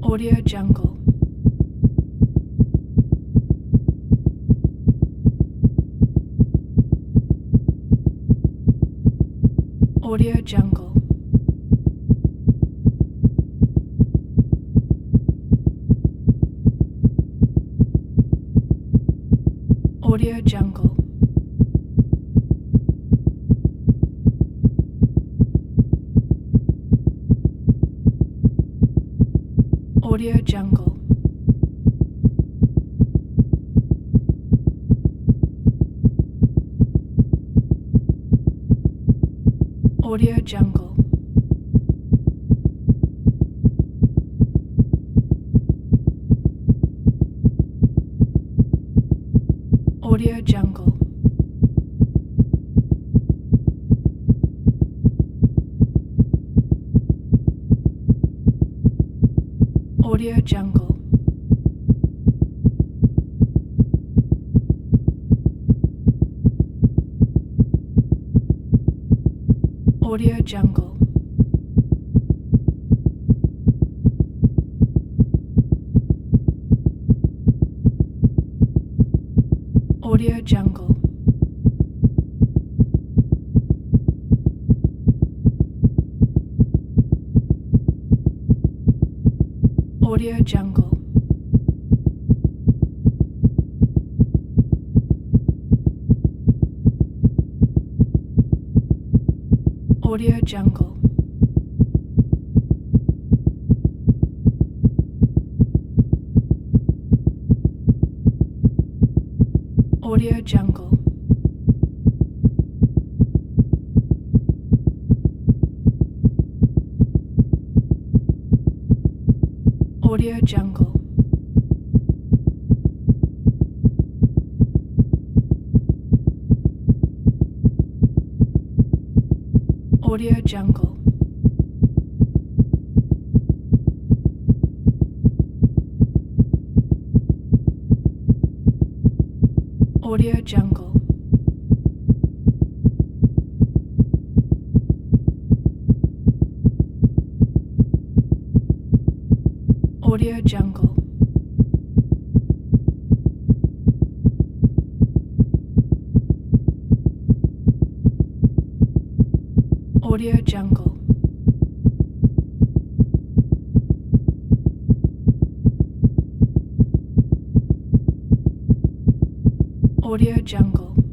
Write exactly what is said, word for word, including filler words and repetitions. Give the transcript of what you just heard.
Audio Jungle. Audio Jungle. Audio Jungle. Audio Jungle. Audio Jungle. Audio Jungle. Audio Jungle. Audio Jungle. Audio Jungle. Audio Jungle. Audio Jungle. Audio Jungle. Audio Jungle. Audio Jungle. Audio Jungle. Audio Jungle. Audio Jungle. Audio Jungle.